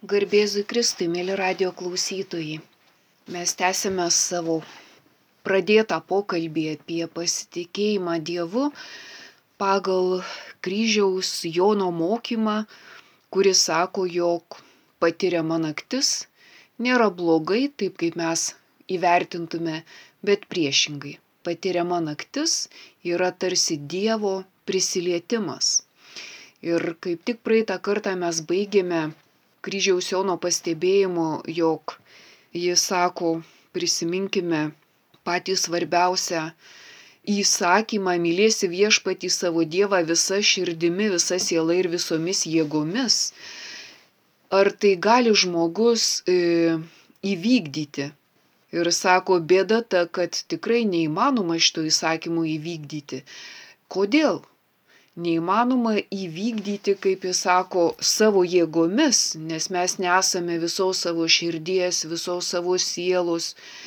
Garbėzui Kristui, mėly radijo klausytojai. Mes tęsime savo pradėtą pokalbį apie pasitikėjimą Dievu pagal kryžiaus Jono mokymą, kuris sako, jog patiriama naktis nėra blogai, taip kaip mes įvertintume, bet priešingai. Patiriama naktis yra tarsi Dievo prisilietimas. Ir kaip tik praeitą kartą mes baigėme kryžiaus Jono pastebėjimu, jog jis sako, prisiminkime patį svarbiausią įsakymą, mylėsi viešpatį savo Dievą visa širdimi, visa siela ir visomis jėgomis. Ar tai gali žmogus įvykdyti? Ir sako, bėda ta, kad tikrai neįmanoma šito įsakymo įvykdyti. Kodėl? Neįmanoma įvykdyti, kaip jis sako, savo jėgomis, nes mes nesame visos savo širdies, visos savo sielos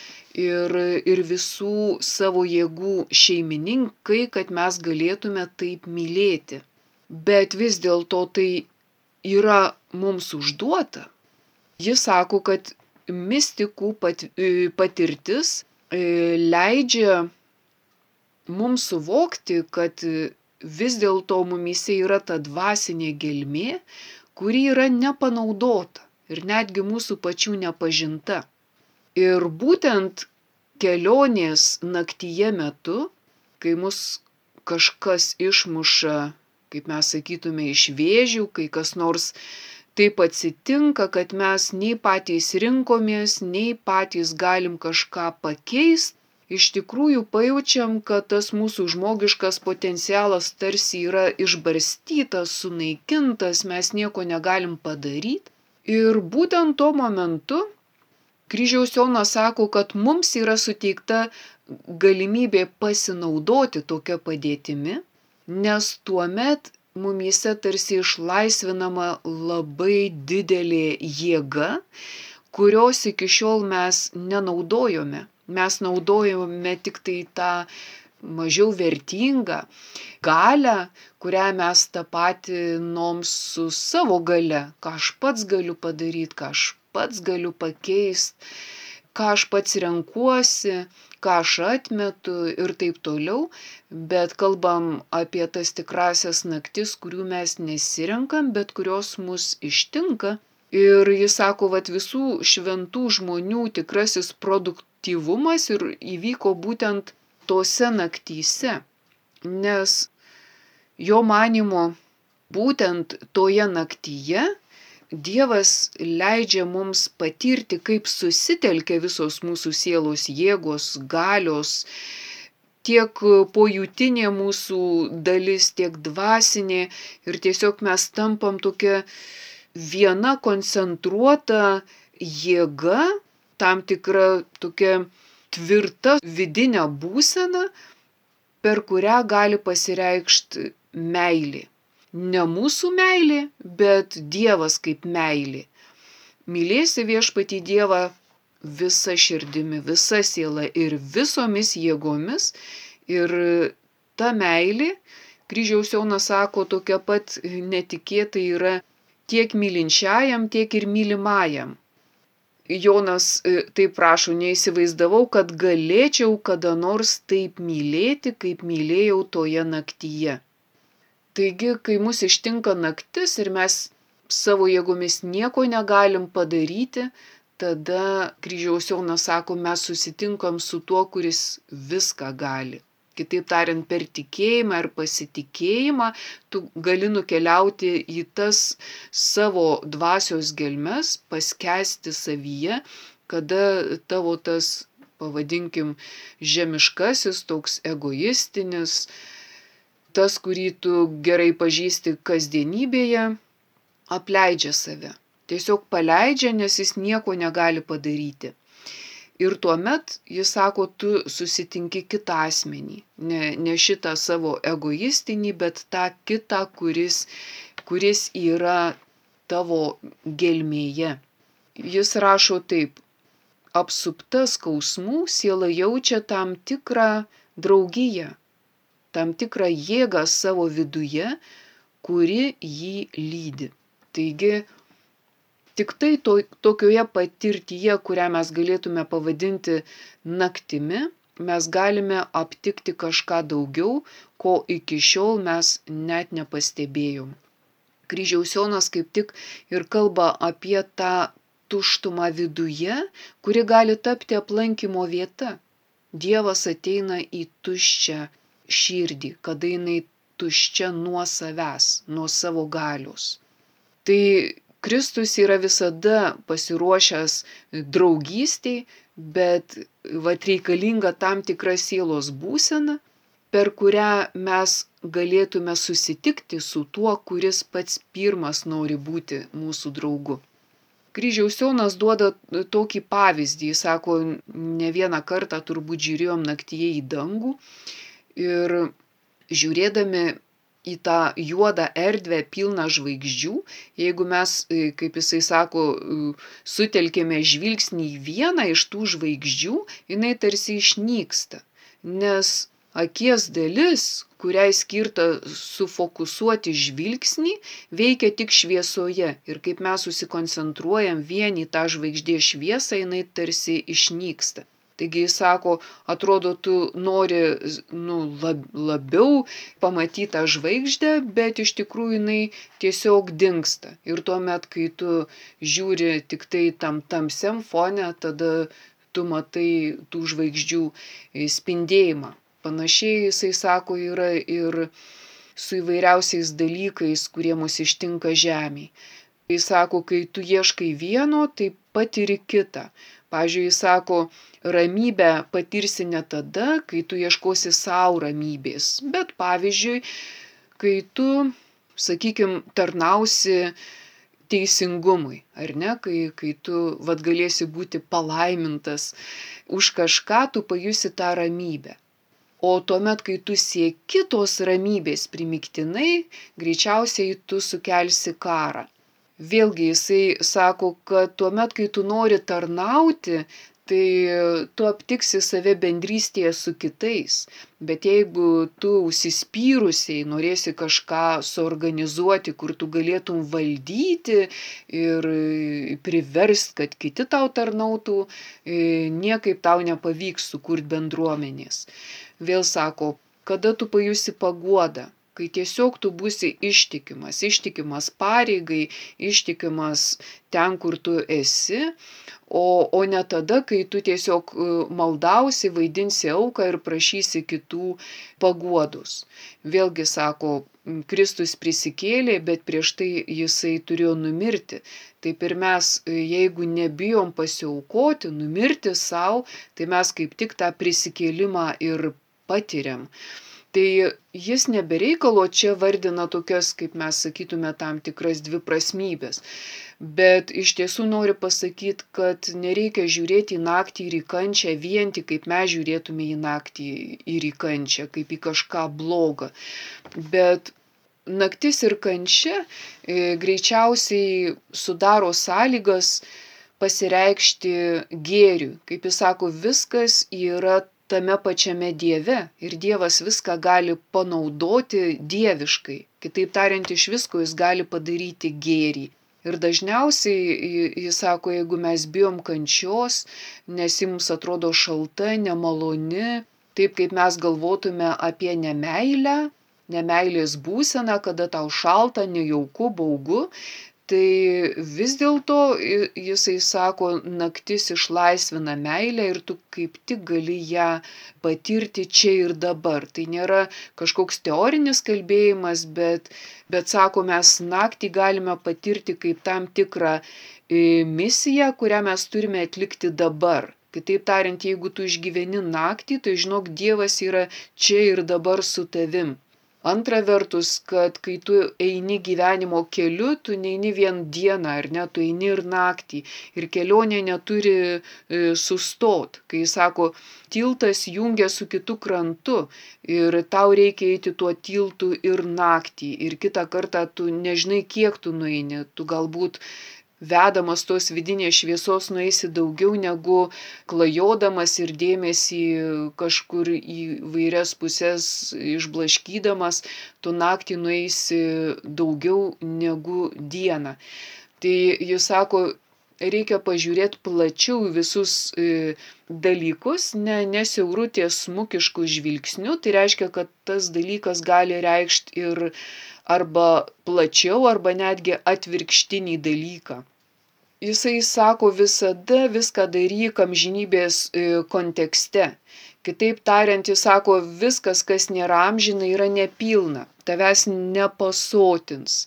ir visų savo jėgų šeimininkai, kad mes galėtume taip mylėti. Bet vis dėlto tai yra mums užduota. Jis sako, kad mistikų patirtis leidžia mums suvokti, kad vis dėlto mumyse yra ta dvasinė gelmė, kuri yra nepanaudota ir netgi mūsų pačių nepažinta. Ir būtent kelionės naktyje metu, kai mus kažkas išmuša, kaip mes sakytume, iš vėžių, kai kas nors taip atsitinka, kad mes nei patys rinkomės, nei patys galim kažką pakeisti, iš tikrųjų pajaučiam, kad tas mūsų žmogiškas potencialas tarsi yra išbarstytas, sunaikintas, mes nieko negalim padaryti. Ir būtent tuo momentu kryžiaus Jonas sako, kad mums yra suteikta galimybė pasinaudoti tokia padėtimi, nes tuomet mumyse tarsi išlaisvinama labai didelė jėga, kurios iki šiol mes nenaudojome. Mes naudojame tik tai tą mažiau vertingą galią, kurią mes tapatinom su savo galia, ką aš pats galiu padaryti, ką aš pats galiu pakeisti, ką aš pats renkuosi, ką aš atmetu ir taip toliau, bet kalbam apie tas tikrasias naktis, kurių mes nesirenkam, bet kurios mus ištinka. Ir jis sako, visų šventų žmonių tikrasis produktyvumas ir įvyko būtent tose naktyse, nes jo manymu būtent toje naktyje Dievas leidžia mums patirti, kaip susitelkia visos mūsų sielos jėgos, galios, tiek pojūtinė mūsų dalis, tiek dvasinė ir tiesiog mes tampam tokia viena koncentruota jėga, tam tikra tokia tvirta vidinė būsena, per kurią gali pasireikšti meilė. Ne mūsų meilė, bet Dievas kaip meilė. Mylėsi viešpatį Dievą visa širdimi, visa siela ir visomis jėgomis. Ir ta meilė, kryžiaus Jonas sako, tokia pat netikėtai yra tiek mylinčiajam, tiek ir mylimajam. Jonas taip rašo, neįsivaizdavau, kad galėčiau kada nors taip mylėti, kaip mylėjau toje naktyje. Taigi, kai mus ištinka naktis ir mes savo jėgomis nieko negalim padaryti, tada kryžiaus Jonas sako, mes susitinkam su tuo, kuris viską gali. Kitaip tariant, per tikėjimą ir pasitikėjimą tu gali nukeliauti į tas savo dvasios gelmes, paskęsti savyje, kada tavo tas, pavadinkim, žemiškasis, toks egoistinis, tas, kurį tu gerai pažįsti kasdienybėje, apleidžia save. Tiesiog paleidžia, nes jis nieko negali padaryti. Ir tuomet jis sako, tu susitinki kitą asmenį, ne šitą savo egoistinį, bet tą kitą, kuris yra tavo gelmėje. Jis rašo taip, apsupta skausmų siela jaučia tam tikrą draugiją, tam tikrą jėgą savo viduje, kuri jį lydi. Taigi Tik tai tokioje patirtyje, kurią mes galėtume pavadinti naktimi, mes galime aptikti kažką daugiau, ko iki šiol mes net nepastebėjom. Kryžiaus Jonas kaip tik ir kalba apie tą tuštumą viduje, kuri gali tapti aplankymo vieta. Dievas ateina į tuščią širdį, kada jinai tuščia nuo savęs, nuo savo galios. Tai Kristus yra visada pasiruošęs draugystiai, bet reikalinga tam tikra sielos būsena, per kurią mes galėtume susitikti su tuo, kuris pats pirmas nori būti mūsų draugu. Kryžiaus Jonas duoda tokį pavyzdį, jis sako, ne vieną kartą turbūt žiūrėjom naktyje į dangų ir žiūrėdami į tą juodą erdvę pilną žvaigždžių, jeigu mes, kaip jisai sako, sutelkėme žvilgsnį į vieną iš tų žvaigždžių, jinai tarsi išnyksta, nes akies dalis, kuriai skirta sufokusuoti žvilgsnį, veikia tik šviesoje ir kaip mes susikoncentruojam vien į tą žvaigždės šviesą, jinai tarsi išnyksta. Taigi jis sako, atrodo, tu nori labiau pamatyti tą žvaigždę, bet iš tikrųjų jinai tiesiog dingsta. Ir tuomet, kai tu žiūri tik tai tam tamsiam fone, tada tu matai tų žvaigždžių spindėjimą. Panašiai jisai sako, yra ir su įvairiausiais dalykais, kurie mus ištinka žemėje. Jis sako, kai tu ieškai vieno, tai patiri kitą. Pavyzdžiui, jis sako, ramybę patirsi ne tada, kai tu ieškosi savo ramybės, bet pavyzdžiui, kai tu, sakykime, tarnausi teisingumui, ar ne, kai tu galėsi būti palaimintas už kažką, tu pajusi tą ramybę. O tuomet, kai tu sieki tos ramybės primygtinai, greičiausiai tu sukelsi karą. Vėlgi jisai sako, kad tuomet, kai tu nori tarnauti, tai tu aptiksi save bendrystėje su kitais. Bet jeigu tu užsispyrusiai norėsi kažką suorganizuoti, kur tu galėtum valdyti ir priverst, kad kiti tau tarnautų, niekaip tau nepavyks sukurti bendruomenės. Vėl sako, kada tu pajusi paguodą, kai tiesiog tu būsi ištikimas pareigai, ištikimas ten, kur tu esi, o ne tada, kai tu tiesiog maldausi, vaidinsi auką ir prašysi kitų paguodos. Vėlgi sako, Kristus prisikėlė, bet prieš tai jisai turėjo numirti. Taip ir mes, jeigu nebijom pasiaukoti, numirti savo, tai mes kaip tik tą prisikėlimą ir patiriam. Tai jis nebereikalo čia vardina tokias, kaip mes sakytume, tam tikras dviprasmybės. Bet iš tiesų noriu pasakyti, kad nereikia žiūrėti į naktį ir į kančią vien tik kaip mes žiūrėtume į naktį ir į kančią, kaip į kažką blogą. Bet naktis ir kančia greičiausiai sudaro sąlygas pasireikšti gėriui. Kaip jis sako, viskas yra tame pačiame Dieve ir Dievas viską gali panaudoti dieviškai. Kitaip tariant, iš visko jis gali padaryti gėrį. Ir dažniausiai, jis sako, jeigu mes bijom kančios, nes ji mums atrodo šalta, nemaloni, taip kaip mes galvotume apie nemeilę, nemeilės būseną, kada tau šalta, nejauku, baugu, tai vis dėlto jisai sako, naktis išlaisvina meilę ir tu kaip tik gali ją patirti čia ir dabar. Tai nėra kažkoks teorinis kalbėjimas, bet sako, mes naktį galime patirti kaip tam tikrą misiją, kurią mes turime atlikti dabar. Kitaip tariant, jeigu tu išgyveni naktį, tai žinok, Dievas yra čia ir dabar su tavim. Antra vertus, kad kai tu eini gyvenimo keliu, tu neini vien dieną, ar ne, tu eini ir naktį. Ir kelionė neturi sustot. Kai jis sako, tiltas jungia su kitu krantu ir tau reikia eiti tuo tiltu ir naktį. Ir kitą kartą tu nežinai, kiek tu nueini. Tu galbūt vedamas tos vidinės šviesos nueisi daugiau negu klajodamas ir dėmesį kažkur į vairias pusės išblaškydamas, tu naktį nueisi daugiau negu dieną. Tai jis sako, reikia pažiūrėti plačiau visus dalykus, nesiauru ties smukišku žvilgsniu. Tai reiškia, kad tas dalykas gali reikšti ir arba plačiau, arba netgi atvirkštinį dalyką. Jisai sako, visada viską daryk amžinybės kontekste. Kitaip tariant, jis sako, viskas, kas nėra amžina, yra nepilna, tavęs nepasotins.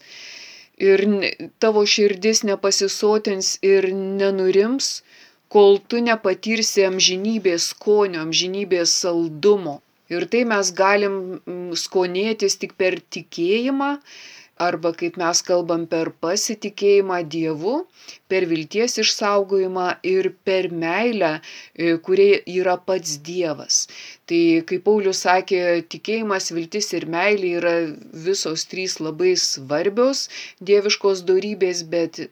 Ir tavo širdis nepasisotins ir nenurims, kol tu nepatirsi amžinybės skonio, amžinybės saldumo. Ir tai mes galim skonėtis tik per tikėjimą, arba kaip mes kalbam per pasitikėjimą Dievu, per vilties išsaugojimą ir per meilę, kurie yra pats Dievas. Tai kaip Paulius sakė, tikėjimas, viltis ir meilė yra visos trys labai svarbios dieviškos dorybės,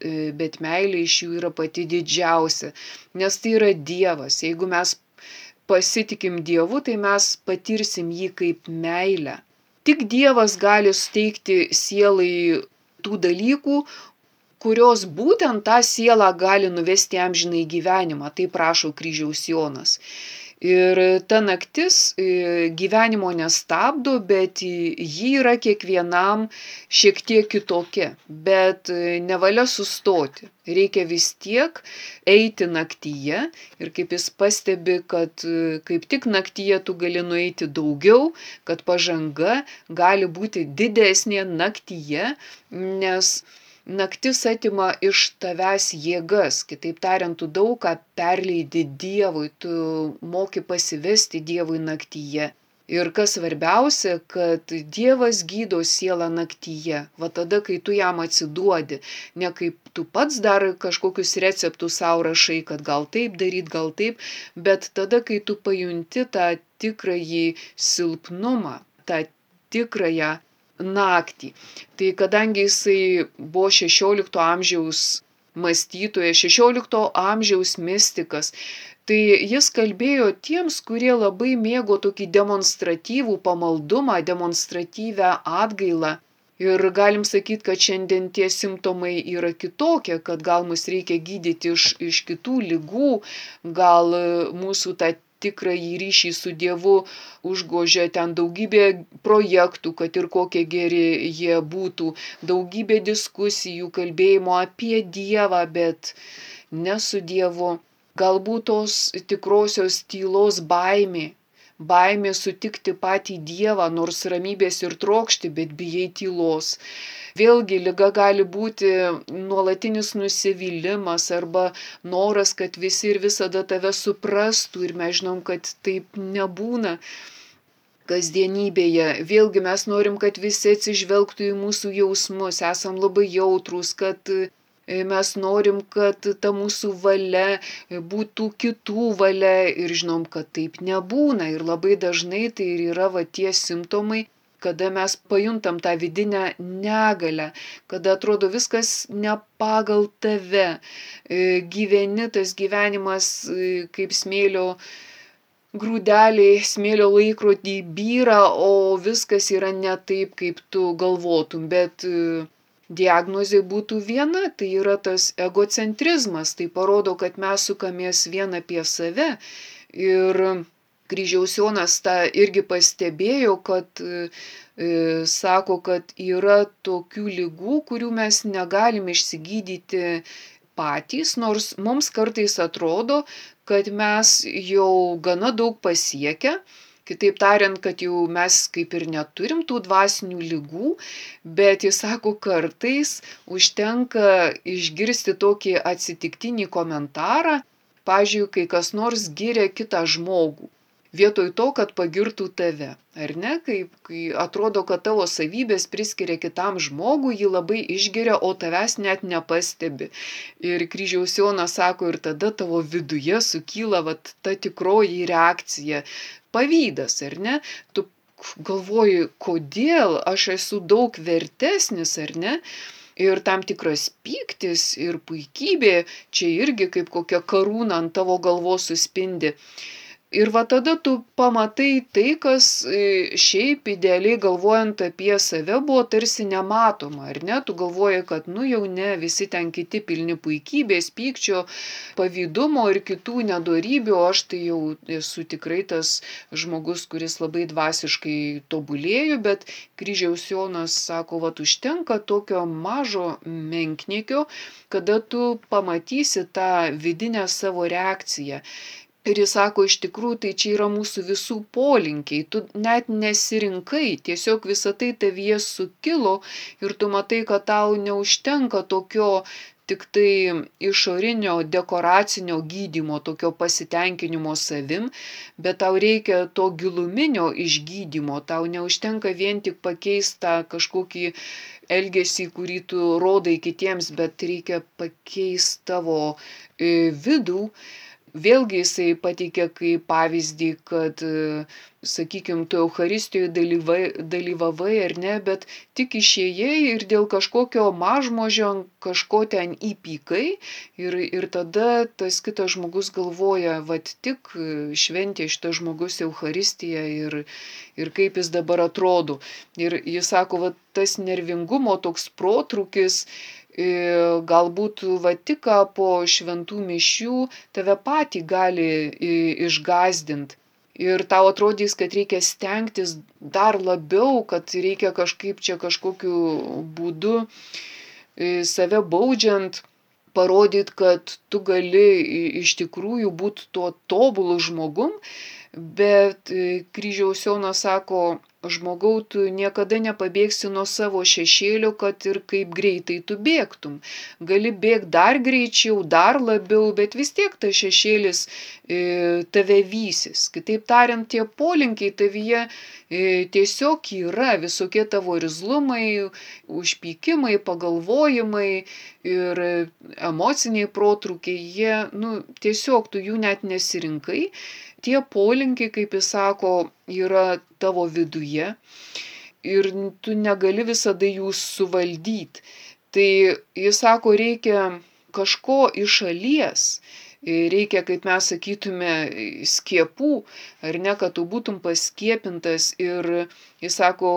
bet meilė iš jų yra pati didžiausia, nes tai yra Dievas. Jeigu mes pasitikim Dievu, tai mes patirsim jį kaip meilę. Tik Dievas gali suteikti sielai tų dalykų, kurios būtent tą sielą gali nuvesti amžinai gyvenimą, taip rašo kryžiaus Jonas. Ir ta naktis gyvenimo nestabdo, bet ji yra kiekvienam šiek tiek kitokia, bet nevalia sustoti. Reikia vis tiek eiti naktyje ir kaip jis pastebi, kad kaip tik naktyje tu gali nueiti daugiau, kad pažanga gali būti didesnė naktyje, nes naktis atima iš tavęs jėgas, kitaip tariant, tu daug ką perleidi Dievui, tu moki pasivesti Dievui naktyje. Ir kas svarbiausia, kad Dievas gydo sielą naktyje, va tada, kai tu jam atsiduodi, ne kaip tu pats dar kažkokius receptus savo rašai, kad gal taip daryt, gal taip, bet tada, kai tu pajunti tą tikrąjį silpnumą, tą tikrąją naktį. Tai kadangi jisai buvo 16 amžiaus mąstytojas, 16 amžiaus mistikas, tai jis kalbėjo tiems, kurie labai mėgo tokį demonstratyvų pamaldumą, demonstratyvę atgailą. Ir galim sakyti, kad šiandien tie simptomai yra kitokie, kad gal mus reikia gydyti iš kitų ligų, gal mūsų tą tikrąjį ryšį su Dievu užgožia ten daugybė projektų, kad ir kokie geri jie būtų, daugybė diskusijų, kalbėjimo apie Dievą, bet ne su Dievu. Galbūt tos tikrosios tylos baimė sutikti patį Dievą, nors ramybės ir trokšti, bet bijai tylos. Vėlgi liga gali būti nuolatinis nusivylimas arba noras, kad visi ir visada tave suprastų, ir mes žinom, kad taip nebūna kasdienybėje. Vėlgi mes norim, kad visi atsižvelgtų į mūsų jausmus, esam labai jautrūs, kad mes norim, kad ta mūsų valia būtų kitų valia, ir žinom, kad taip nebūna. Ir labai dažnai tai ir yra va tie simptomai, kada mes pajuntam tą vidinę negalę, kada atrodo viskas ne pagal tave, gyveni tas gyvenimas kaip smėlio grūdeliai, smėlio laikrodį byra, o viskas yra ne taip, kaip tu galvotum, bet diagnozė būtų viena, tai yra tas egocentrizmas, tai parodo, kad mes sukamės vien apie save. Ir kryžiaus Jonas tą irgi pastebėjo, kad sako, kad yra tokių ligų, kurių mes negalim išsigydyti patys, nors mums kartais atrodo, kad mes jau gana daug pasiekę, kitaip tariant, kad jau mes kaip ir neturim tų dvasinių ligų, bet jis sako, kartais užtenka išgirsti tokį atsitiktinį komentarą, pavyzdžiui, kai kas nors giria kitą žmogų, vietoj to, kad pagirtų tave, ar ne? Kai atrodo, kad tavo savybės priskiria kitam žmogui, jį labai išgiria, o tavęs net nepastebi. Ir kryžiaus Jonas sako, ir tada tavo viduje sukyla vat ta tikroji reakcija, pavydas, ar ne? Tu galvoji, kodėl aš esu daug vertesnis, ar ne? Ir tam tikras pyktis ir puikybė čia irgi kaip kokia karūna ant tavo galvos suspindi. Ir va tada tu pamatai tai, kas šiaip idealiai galvojant apie save buvo tarsi nematoma, ar ne? Tu galvoji, kad nu jau ne, visi ten kiti pilni puikybės, pykčio, pavydumo ir kitų nedorybių, o aš tai jau esu tikrai tas žmogus, kuris labai dvasiškai tobulėju, bet Kryžiaus Jonas sako, va užtenka tokio mažo menkniekio, kada tu pamatysi tą vidinę savo reakciją. Ir jis sako, iš tikrųjų, tai čia yra mūsų visų polinkiai, tu net nesirinkai, tiesiog visą tai tavyje sukilo ir tu matai, kad tau neužtenka tokio tik tai išorinio dekoracinio gydymo, tokio pasitenkinimo savim, bet tau reikia to giluminio išgydymo, tau neužtenka vien tik pakeisti tą kažkokį elgesį, kurį tu rodai kitiems, bet reikia pakeisti tavo vidų. Vėlgi jisai pateikė kaip pavyzdį, kad, sakykime, tu Eucharistijoje dalyvavai ar ne, bet tik išėjai ir dėl kažkokio mažmožio kažko ten įpykai ir tada tas kitas žmogus galvoja, vat tik šventė šitas žmogus Eucharistiją ir kaip jis dabar atrodo. Ir jis sako, vat tas nervingumo toks protrūkis, galbūt va tik po šventų mišių tave patį gali išgąsdinti. Ir tau atrodys, kad reikia stengtis dar labiau, kad reikia kažkaip čia kažkokiu būdu save baudžiant parodyti, kad tu gali iš tikrųjų būti tuo tobulu žmogum, bet Kryžiaus Jonas sako, žmogau, tu niekada nepabėgsi nuo savo šešėlio, kad ir kaip greitai tu bėgtum. Gali bėgti dar greičiau, dar labiau, bet vis tiek tas šešėlis tave vysis. Kitaip tariant, tie polinkiai tavyje tiesiog yra, visokie tavo irzlumai, užpykimai, pagalvojimai ir emociniai protrūkiai, jie, tiesiog tu jų net nesirinkai. Tie polinkiai, kaip jis sako, yra tavo viduje ir tu negali visada jų suvaldyti. Tai jis sako, reikia kažko iš šalies, reikia, kaip mes sakytume, skiepų, ar ne, kad tu būtum paskiepintas ir jis sako,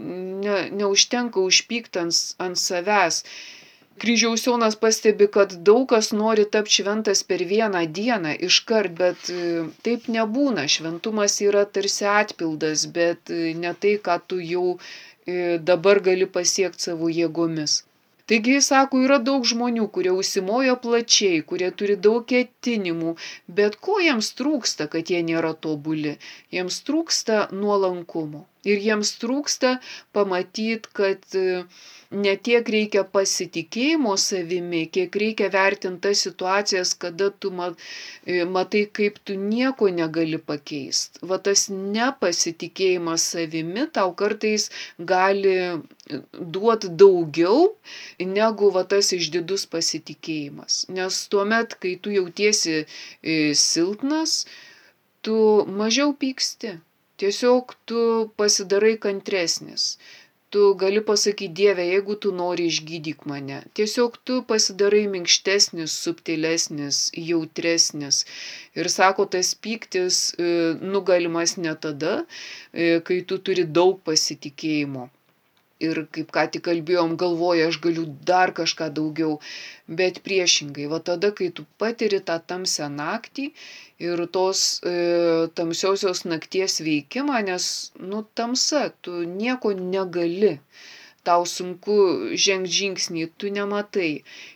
neužtenka užpykti ant savęs. Kryžiaus Jonas pastebi, kad daug kas nori tapti šventas per vieną dieną iškart, bet taip nebūna. Šventumas yra tarsi atpildas, bet ne tai, ką tu jau dabar gali pasiekti savo jėgomis. Taigi, jis sako, yra daug žmonių, kurie užsimojo plačiai, kurie turi daug ketinimų, bet ko jiems trūksta, kad jie nėra tobuli? Jiems trūksta nuolankumo. Ir jiems trūksta pamatyti, kad ne tiek reikia pasitikėjimo savimi, kiek reikia vertinti tas situacijas, kada tu matai, kaip tu nieko negali pakeisti. Va tas nepasitikėjimas savimi tau kartais gali duoti daugiau negu va tas išdidus pasitikėjimas. Nes tuomet, kai tu jautiesi silpnas, tu mažiau pyksti. Tiesiog tu pasidarai kantresnis. Tu gali pasakyti, Dieve, jeigu tu nori išgydyk mane. Tiesiog tu pasidarai minkštesnis, subtilesnis, jautresnis. Ir sako, tas pyktis nugalimas ne tada, kai tu turi daug pasitikėjimo. Ir kaip ką tik kalbėjom, galvoja, aš galiu dar kažką daugiau, bet priešingai, va tada, kai tu patiri tą tamsią naktį ir tos tamsiosios nakties veikimą, nes, tamsa, tu nieko negali, tau sunku žengti žingsnį, tu nematai.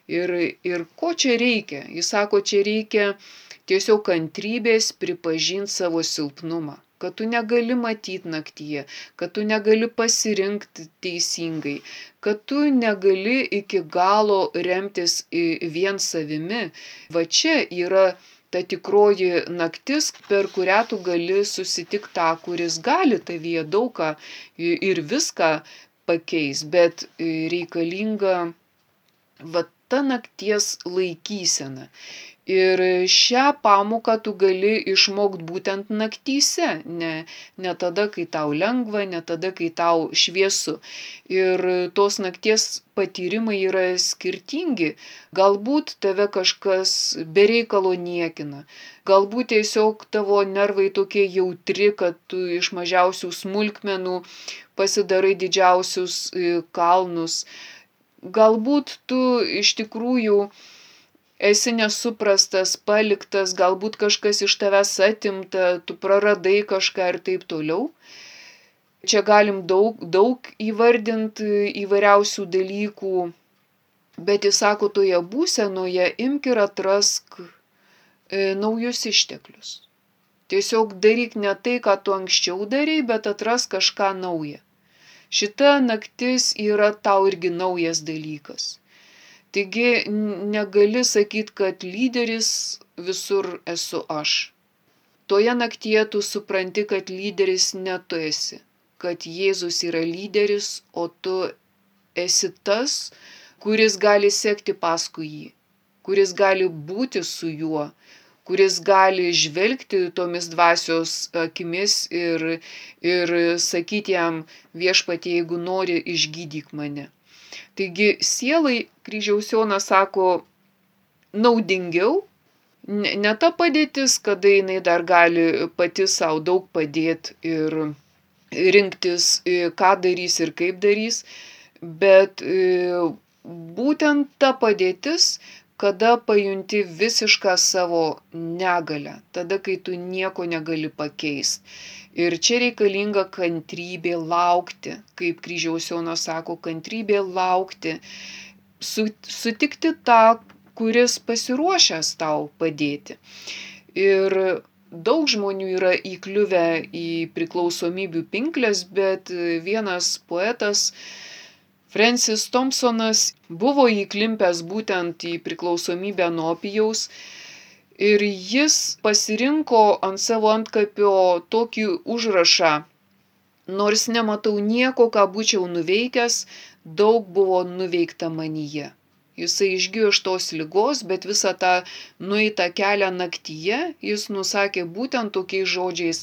Ir ko čia reikia? Jis sako, čia reikia tiesiog kantrybės pripažinti savo silpnumą. Kad tu negali matyti naktyje, kad tu negali pasirinkti teisingai, kad tu negali iki galo remtis vien savimi. Va čia yra ta tikroji naktis, per kurią tu gali susitikti tą, kuris gali tavyje daugą ir viską pakeis, bet reikalinga ta nakties laikysena. Ir šią pamoką tu gali išmokti būtent naktyse, ne tada, kai tau lengva, ne tada, kai tau šviesu. Ir tos nakties patyrimai yra skirtingi. Galbūt tave kažkas be reikalo niekina. Galbūt tiesiog tavo nervai tokie jautri, kad tu iš mažiausių smulkmenų pasidarai didžiausius kalnus. Galbūt tu iš tikrųjų esi nesuprastas, paliktas, galbūt kažkas iš tavęs atimta, tu praradai kažką ir taip toliau. Čia galim daug įvardinti įvairiausių dalykų, bet jis sako, toje būsenoje imk ir atrask naujus išteklius. Tiesiog daryk ne tai, ką tu anksčiau darei, bet atrask kažką naują. Šita naktis yra tau irgi naujas dalykas. Taigi negali sakyti, kad lyderis visur esu aš. Toje naktyje tu supranti, kad lyderis ne tu esi, kad Jėzus yra lyderis, o tu esi tas, kuris gali sekti paskui jį, kuris gali būti su juo, kuris gali žvelgti tomis dvasios akimis ir sakyti jam, viešpatie, jeigu nori, išgydyk mane. Taigi sielai, kryžiaus Jonas sako, naudingiau, ne ta padėtis, kada jinai dar gali pati savo daug padėti ir rinktis, ką darys ir kaip darys, bet būtent ta padėtis, kada pajunti visišką savo negalę, tada, kai tu nieko negali pakeisti. Ir čia reikalinga kantrybė laukti, kaip kryžiaus Jonas sako, kantrybė laukti, sutikti tą, kuris pasiruošęs tau padėti. Ir daug žmonių yra įkliuvę į priklausomybių pinkles, bet vienas poetas, Francis Thompsonas, buvo įklimpęs būtent į priklausomybę nuo opijaus. Ir jis pasirinko ant savo antkapio tokį užrašą, nors nematau nieko, ką būčiau nuveikęs, daug buvo nuveikta manyje. Jisai išgijo iš tos ligos, bet visą tą nueitą kelią naktyje jis nusakė būtent tokiais žodžiais,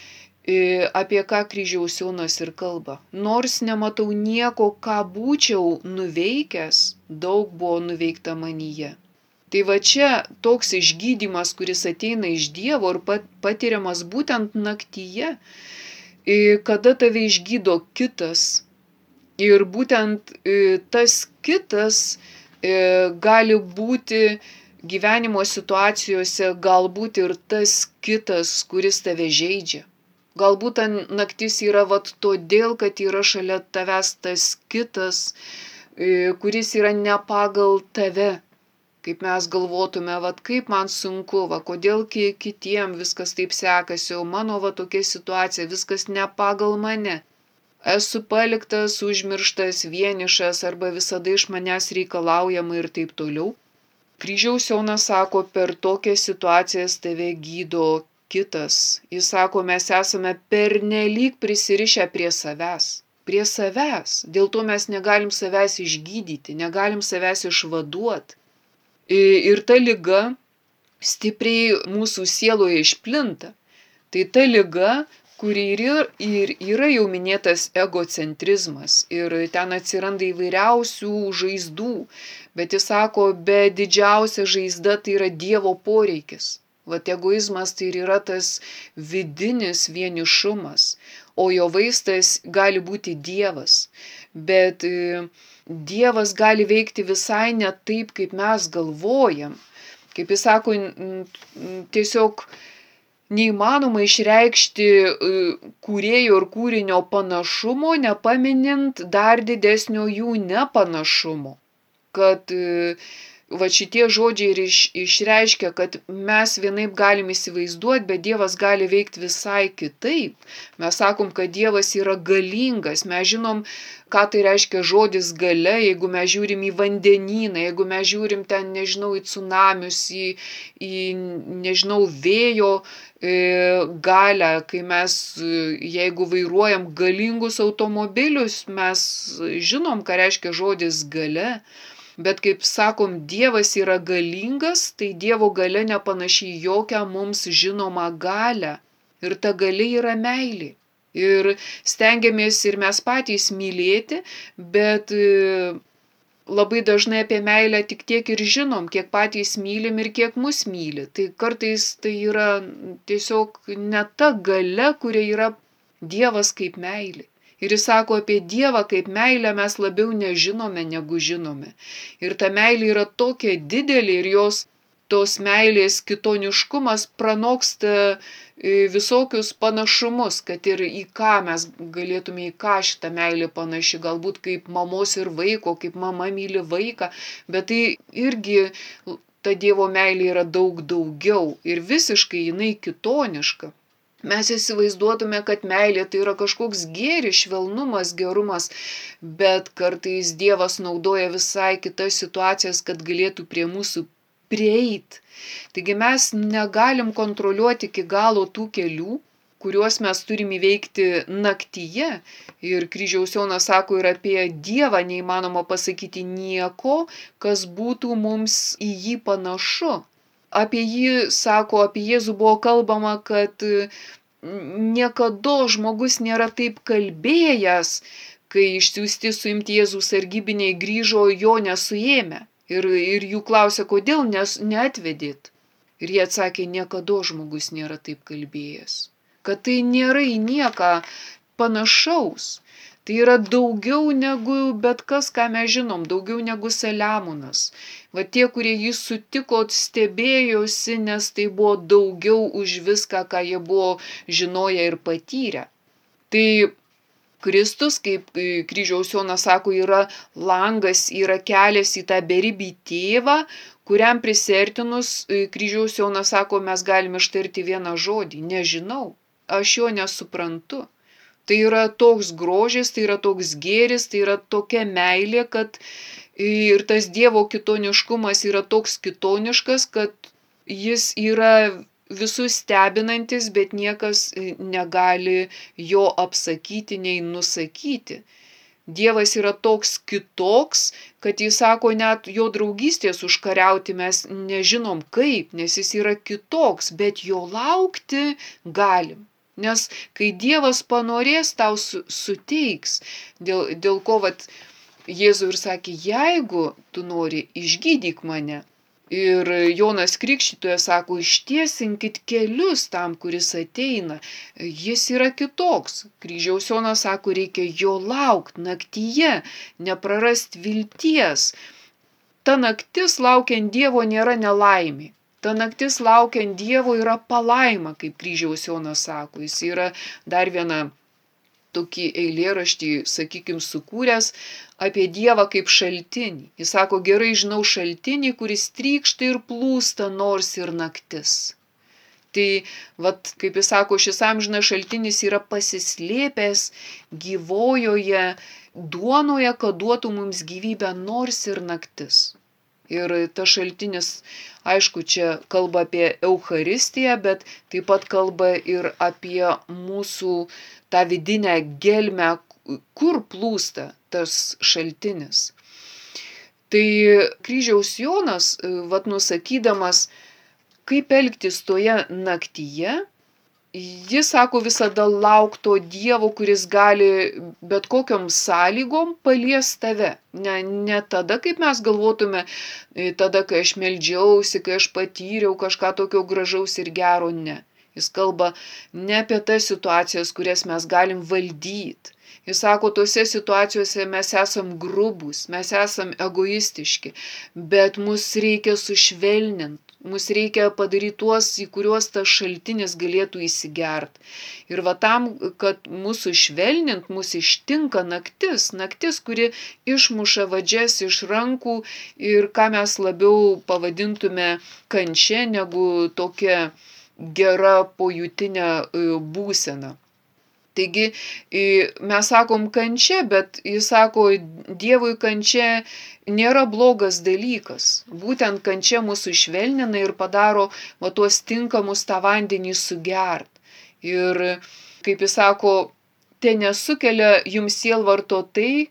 apie ką kryžiaus Jonas ir kalba. Nors nematau nieko, ką būčiau nuveikęs, daug buvo nuveikta manyje. Tai va čia toks išgydymas, kuris ateina iš Dievo ir patiriamas būtent naktyje, kada tave išgydo kitas. Ir būtent tas kitas gali būti gyvenimo situacijose, galbūt ir tas kitas, kuris tave žeidžia. Galbūt ta naktis yra todėl, kad yra šalia tavęs tas kitas, kuris yra ne pagal tave. Kaip mes galvotume, kaip man sunku, kodėl kitiem viskas taip sekasi, o mano tokia situacija, viskas ne pagal mane. Esu paliktas, užmirštas, vienišas arba visada iš manęs reikalaujama ir taip toliau. Kryžiaus Jonas sako, per tokias situacijas tave gydo kitas. Jis sako, mes esame pernelyg prisirišę prie savęs. Prie savęs. Dėl to mes negalim savęs išgydyti, negalim savęs išvaduoti. Ir ta liga stipriai mūsų sieloje išplinta. Tai ta liga, kuri ir yra jau minėtas egocentrizmas. Ir ten atsiranda įvairiausių žaizdų. Bet jis sako, be didžiausia žaizda tai yra Dievo poreikis. Egoizmas tai yra tas vidinis vienišumas. O jo vaistas gali būti Dievas. Bet Dievas gali veikti visai ne taip, kaip mes galvojam. Kaip jis sako, tiesiog neįmanoma išreikšti kūrėjo ir kūrinio panašumo, nepaminint dar didesnio jų nepanašumo. Kad šitie žodžiai ir išreiškia, kad mes vienaip galim įsivaizduoti, bet Dievas gali veikti visai kitaip. Mes sakom, kad Dievas yra galingas, mes žinom, ką tai reiškia žodis galia, jeigu mes žiūrim į vandenyną, jeigu mes žiūrim ten, nežinau, į tsunamius, nežinau, vėjo galią, kai mes, jeigu vairuojam galingus automobilius, mes žinom, ką reiškia žodis galia. Bet kaip sakom, Dievas yra galingas, tai Dievo galia nepanaši į jokią mums žinomą galią. Ir ta galia yra meilė. Ir stengiamės ir mes patys mylėti, bet labai dažnai apie meilę tik tiek ir žinom, kiek patys mylim ir kiek mus myli. Tai kartais tai yra tiesiog ne ta galia, kuria yra Dievas kaip meilė. Ir jis sako, apie Dievą kaip meilę mes labiau nežinome, negu žinome. Ir ta meilė yra tokia didelė ir jos tos meilės kitoniškumas pranoksta visokius panašumus, kad ir į ką mes galėtume, į ką šitą meilę panaši, galbūt kaip mamos ir vaiko, kaip mama myli vaiką, bet tai irgi ta Dievo meilė yra daug daugiau ir visiškai jinai kitoniška. Mes įsivaizduotume, kad meilė tai yra kažkoks gėris, švelnumas, gerumas, bet kartais Dievas naudoja visai kitas situacijas, kad galėtų prie mūsų prieit. Taigi mes negalim kontroliuoti iki galo tų kelių, kuriuos mes turim įveikti naktyje. Ir Kryžiaus Jonas sako, ir apie Dievą neįmanoma pasakyti nieko, kas būtų mums į jį panašu. Apie jį, sako, apie Jėzų buvo kalbama, kad niekada žmogus nėra taip kalbėjęs, kai išsiųsti suimti Jėzų sargybiniai grįžo jo nesuėmę. Ir jų klausė, kodėl neatvedėt. Ir jie atsakė, niekada žmogus nėra taip kalbėjęs. Kad tai nėra į nieką panašaus. Tai yra daugiau negu bet kas, ką mes žinom, daugiau negu Saliamonas. Va tie, kurie jį sutiko, stebėjosi, nes tai buvo daugiau už viską, ką jie buvo žinoję ir patyrę. Tai Kristus, kaip Kryžiaus Jonas sako, yra langas, yra kelias į tą beribį tėvą, kuriam prisertinus, Kryžiaus Jonas sako, mes galime ištarti vieną žodį, nežinau, aš jo nesuprantu. Tai yra toks grožis, tai yra toks gėris, tai yra tokia meilė, kad ir tas Dievo kitoniškumas yra toks kitoniškas, kad jis yra visus stebinantis, bet niekas negali jo apsakyti, nei nusakyti. Dievas yra toks kitoks, kad jis sako, net jo draugystės užkariauti mes nežinom kaip, nes jis yra kitoks, bet jo laukti galim. Nes kai Dievas panorės, tau suteiks, dėl ko vat Jėzų ir sakė, jeigu tu nori, išgydyk mane. Ir Jonas Krikštytojas sako, ištiesinkit kelius tam, kuris ateina. Jis yra kitoks. Kryžiaus Jonas sako, reikia jo laukti naktyje, neprarast vilties. Ta naktis laukiant Dievo nėra nelaimė. Ta naktis laukiant Dievo yra palaima, kaip Kryžiaus Jonas sako. Jis yra dar vieną tokį eilėraštį, sakykim, sukūręs apie Dievą kaip šaltinį. Jis sako, gerai žinau šaltinį, kuris trykšta ir plūsta nors ir naktis. Tai, vat, kaip jis sako, šis amžinas šaltinis yra pasislėpęs gyvojoje duonoje, kad duotų mums gyvybę nors ir naktis. Ir tas šaltinis, aišku, čia kalba apie Eucharistiją, bet taip pat kalba ir apie mūsų tą vidinę gelmę, kur plūsta tas šaltinis. Tai Kryžiaus Jonas, vat nusakydamas, kaip elgtis toje naktyje, jis sako visada lauk to Dievo, kuris gali bet kokiom sąlygom palies tave. Ne tada, kaip mes galvotume, tada, kai aš meldžiausi, kai aš patyriau kažką tokio gražaus ir gero, ne. Jis kalba ne apie tas situacijas, kurias mes galim valdyti. Jis sako, tose situacijose mes esam grubus, mes esam egoistiški, bet mus reikia sušvelninti. Mus reikia padaryti tuos, į kuriuos tas šaltinis galėtų įsigert. Ir va tam, kad mūsų švelnint, mūsų ištinka naktis, kuri išmuša vadžias iš rankų ir ką mes labiau pavadintume kančia negu tokia gera pojutinė būsena. Taigi mes sakom kančia, bet jis sako, Dievui kančia nėra blogas dalykas. Būtent kančia mūsų švelnina ir padaro va tuos tinkamus tą vandenį sugert. Ir kaip jis sako, te nesukelia jums sielvarto tai,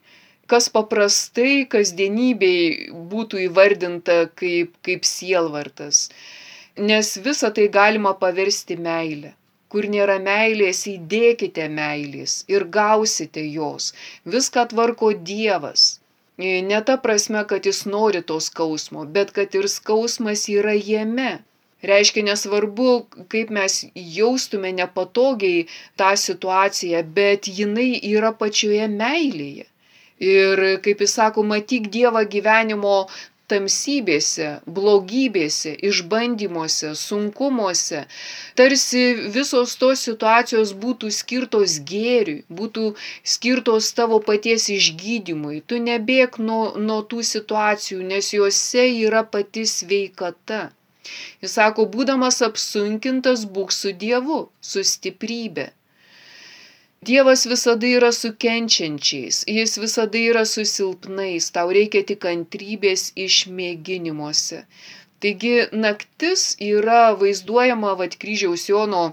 kas paprastai kasdienybėj būtų įvardinta kaip sielvartas. Nes visą tai galima paversti meilę. Kur nėra meilės, įdėkite meilės ir gausite jos. Viską tvarko Dievas. Ne ta prasme, kad jis nori to skausmo, bet kad ir skausmas yra jame. Reiškia, nesvarbu, kaip mes jaustume nepatogiai tą situaciją, bet jinai yra pačioje meilėje. Ir, kaip jis sako, matyk Dievą gyvenimo tamsybėse, blogybėse, išbandymuose, sunkumuose. Tarsi visos tos situacijos būtų skirtos gėriui, būtų skirtos tavo paties išgydymui. Tu nebėk nuo tų situacijų, nes juose yra pati sveikata. Jis sako, būdamas apsunkintas, būk su Dievu, su stiprybe. Dievas visada yra su kenčiančiais, jis visada yra su silpnais, tau reikia tik kantrybės išmėginimuose. Taigi naktis yra vaizduojama kryžiaus Jono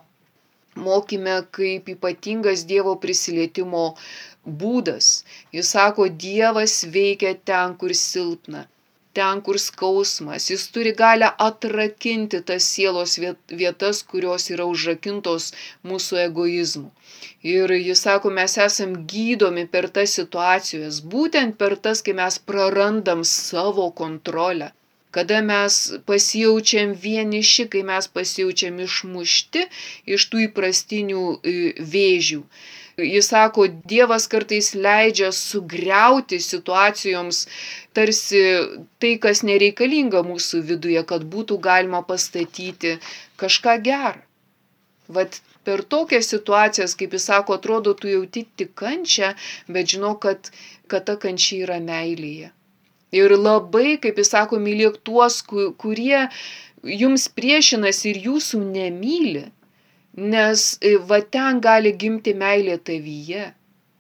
mokyme kaip ypatingas Dievo prisilietimo būdas. Jis sako, Dievas veikia ten, kur silpna, ten, kur skausmas. Jis turi galią atrakinti tas sielos vietas, kurios yra užrakintos mūsų egoizmu. Ir jis sako, mes esam gydomi per tas situacijas, būtent per tas, kai mes prarandam savo kontrolę, kada mes pasijaučiam vieniši, kai mes pasijaučiam išmušti iš tų įprastinių vėžių. Jis sako, Dievas kartais leidžia sugriauti situacijoms tarsi tai, kas nereikalinga mūsų viduje, kad būtų galima pastatyti kažką gerą. Vat per tokias situacijas, kaip jis sako, atrodo, tu jauti tik kančią, bet žinau, kad ta kančia yra meilėje. Ir labai, kaip jis sako, mylėk tuos, kurie jums priešinasi ir jūsų nemyli, nes va ten gali gimti meilė tavyje.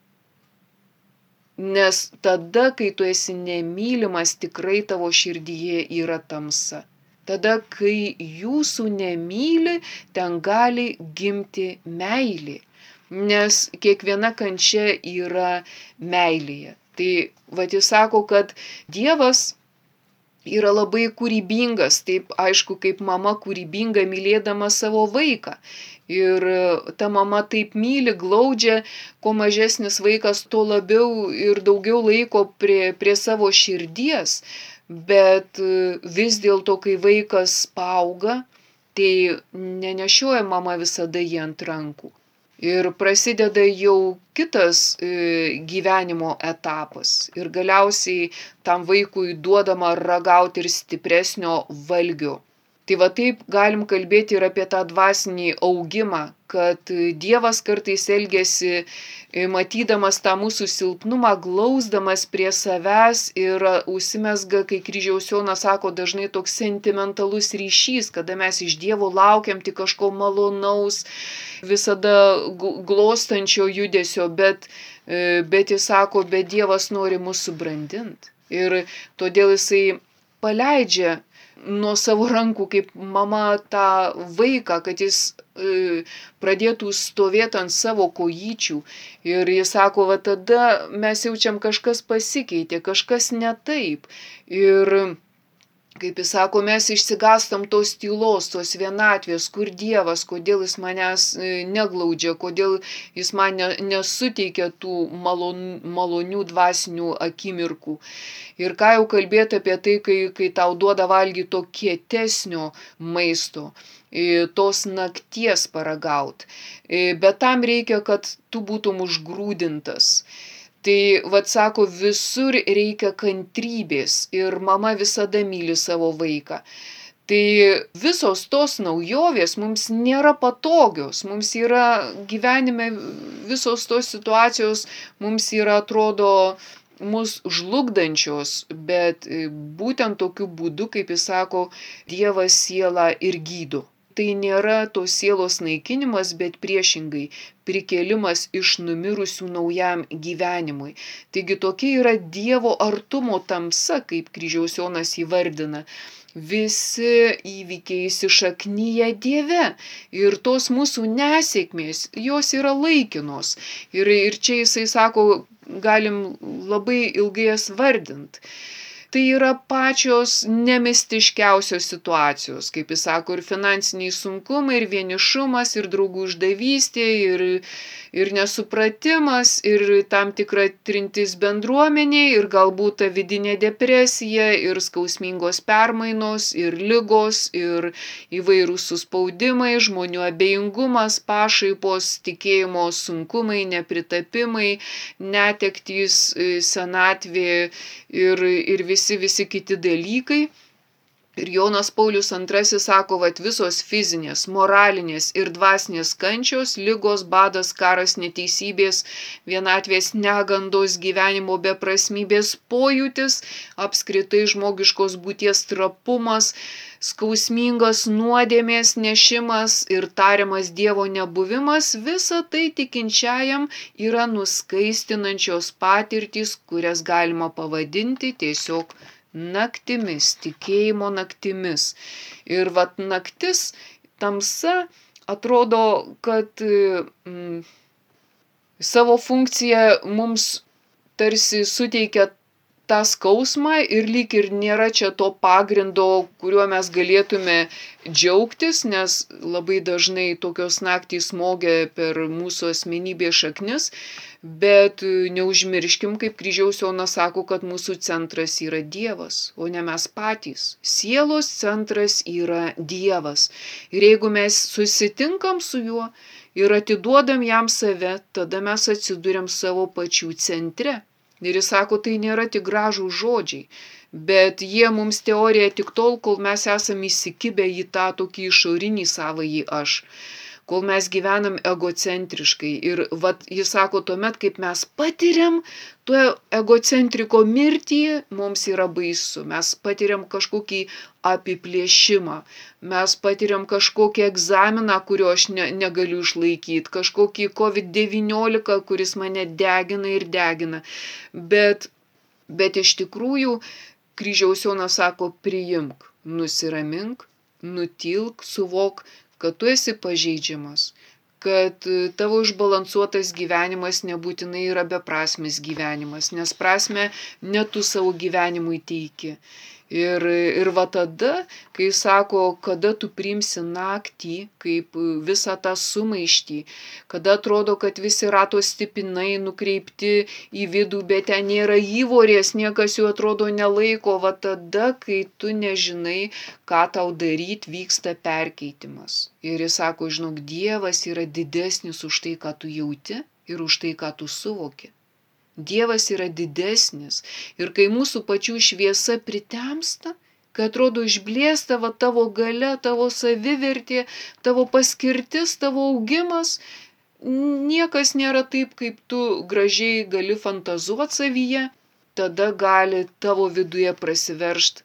Nes tada, kai tu esi nemylimas, tikrai tavo širdyje yra tamsa. Tada, kai jūsų nemyli, ten gali gimti meilė, nes kiekviena kančia yra meilėje. Tai jis sako, kad Dievas yra labai kūrybingas, taip aišku, kaip mama kūrybinga mylėdama savo vaiką. Ir ta mama taip myli, glaudžia, kuo mažesnis vaikas, tuo labiau ir daugiau laiko prie savo širdies. Bet vis dėlto, kai vaikas paauga, tai nenešioja mama visada jį ant rankų. Ir prasideda jau kitas gyvenimo etapas. Ir galiausiai tam vaikui duodama ragauti ir stipresnio valgio. Tai va taip galim kalbėti ir apie tą dvasinį augimą, kad Dievas kartais elgiasi, matydamas tą mūsų silpnumą, glausdamas prie savęs ir užsimezga, kai kryžiaus Jonas sako, dažnai toks sentimentalus ryšys, kada mes iš Dievo laukiam tik kažko malonaus, visada glostančio judesio, bet jis sako, bet Dievas nori mus subrandinti. Ir todėl jisai paleidžia nuo savo rankų, kaip mama tą vaiką, kad jis pradėtų stovėti ant savo kojyčių. Ir jis sako, va tada mes jaučiam, kažkas pasikeitė, kažkas ne taip. Ir kaip jis sako, mes išsigastam tos tylos, tos vienatvės, kur Dievas, kodėl jis manęs neglaudžia, kodėl jis man nesuteikia tų malonių dvasinių akimirkų. Ir ką jau kalbėti apie tai, kai tau duoda valgyti to kietesnio maisto, tos nakties paragaut. Bet tam reikia, kad tu būtum užgrūdintas. Tai, sako, visur reikia kantrybės ir mama visada myli savo vaiką. Tai visos tos naujovės mums nėra patogios, mums yra gyvenime visos tos situacijos, mums yra, atrodo, mus žlugdančios, bet būtent tokiu būdu, kaip jis sako, Dievas sielą ir gydo. Tai nėra tos sielos naikinimas, bet priešingai prikėlimas iš numirusių naujam gyvenimui. Taigi tokia yra Dievo artumo tamsa, kaip kryžiaus Jonas įvardina. visi įvykiai įsišaknyja Dieve ir tos mūsų nesėkmės, jos yra laikinos. Ir čia jisai sako, galim labai ilgai jas vardint. Tai yra pačios nemistiškiausios situacijos, kaip jis sako, ir finansiniai sunkumai, ir vienišumas, ir draugų išdavystė, ir nesupratimas, ir tam tikra trintis bendruomeniai, ir galbūt ta vidinė depresija, ir skausmingos permainos, ir ligos, ir įvairūs suspaudimai, žmonių abejingumas, pašaipos, tikėjimo sunkumai, nepritapimai, netektys, senatvė ir visi kiti dalykai. Ir Jonas Paulius II sako, kad visos fizinės, moralinės ir dvasinės kančios, ligos, badas, karas, neteisybės, vienatvės, negandos, gyvenimo beprasmybės pojūtis, apskritai žmogiškos būties trapumas, skausmingas nuodėmės nešimas ir tariamas Dievo nebuvimas, visa tai tikinčiajam yra nuskaistinančios patirtys, kurias galima pavadinti tiesiog naktimis, tikėjimo naktimis. Ir naktis, tamsa, atrodo, kad savo funkciją mums tarsi suteikia tą skausmą ir lyg ir nėra čia to pagrindo, kuriuo mes galėtume džiaugtis, nes labai dažnai tokios naktys smogia per mūsų asmenybės šaknis, bet neužmirškim, kaip Kryžiaus Jonas sako, kad mūsų centras yra Dievas, o ne mes patys. Sielos centras yra Dievas. Ir jeigu mes susitinkam su juo ir atiduodam jam save, tada mes atsiduriam savo pačių centre. Ir jis sako, tai nėra tik gražūs žodžiai, bet jie mums teorija tik tol, kol mes esame įsikibę į tą tokį išorinį savąjį aš, kol mes gyvenam egocentriškai. Ir jis sako, tuomet, kaip mes patiriam to egocentriko mirtį, mums yra baisu. Mes patiriam kažkokį apiplėšimą, mes patiriam kažkokį egzaminą, kurio aš negaliu išlaikyti, kažkokį COVID-19, kuris mane degina ir degina. Bet iš tikrųjų, Kryžiaus Jonas sako, priimk, nusiramink, nutilk, suvok, kad tu esi pažeidžiamas, kad tavo išbalansuotas gyvenimas nebūtinai yra beprasmis gyvenimas, nes prasme ne tu savo gyvenimui teiki. Ir tada, kai sako, kada tu priimsi naktį, kaip visą tą sumaištį, kada atrodo, kad visi rato stipinai nukreipti į vidų, bet ten nėra įvorės, niekas jų atrodo nelaiko, tada, kai tu nežinai, ką tau daryti, vyksta perkeitimas. Ir jis sako, žinok, Dievas yra didesnis už tai, ką tu jauti ir už tai, ką tu suvoki. Dievas yra didesnis ir kai mūsų pačių šviesa pritemsta, kai atrodo išblėsta tavo galia, tavo savivertė, tavo paskirtis, tavo augimas, niekas nėra taip, kaip tu gražiai gali fantazuoti savyje, tada gali tavo viduje prasiveržti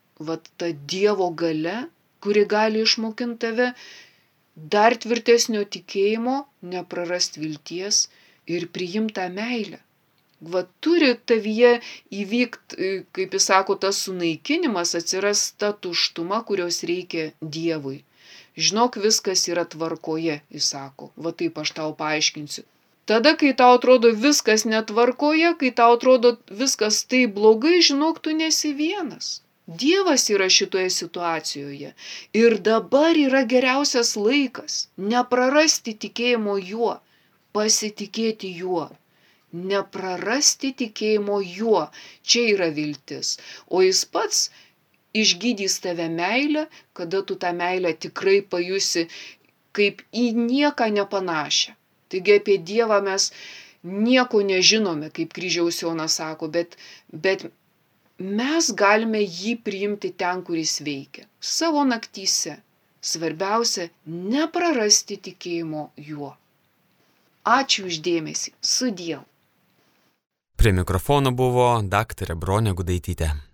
ta Dievo galia, kuri gali išmokinti tave dar tvirtesnio tikėjimo, neprarast vilties ir priimti tą meilę. Turi tavyje įvykti, kaip jis sako, tas sunaikinimas, atsiras ta tuštuma, kurios reikia Dievui. Žinok, viskas yra tvarkoje, jis sako. Taip aš tau paaiškinsiu. Tada, kai tau atrodo viskas netvarkoje, kai tau atrodo viskas taip blogai, žinok, tu nesi vienas. Dievas yra šitoje situacijoje. Ir dabar yra geriausias laikas neprarasti tikėjimo juo, pasitikėti juo. Neprarasti tikėjimo juo, čia yra viltis, o jis pats išgydys tave meilę, kada tu tą meilę tikrai pajusi kaip į nieką nepanašią. Taigi apie Dievą mes nieko nežinome, kaip Kryžiaus Jonas sako, bet mes galime jį priimti ten, kur jis veikia, savo naktyse. Svarbiausia, neprarasti tikėjimo juo. Ačiū už dėmesį, sudiev. Prie mikrofono buvo daktarė Bronė Gudaitytė.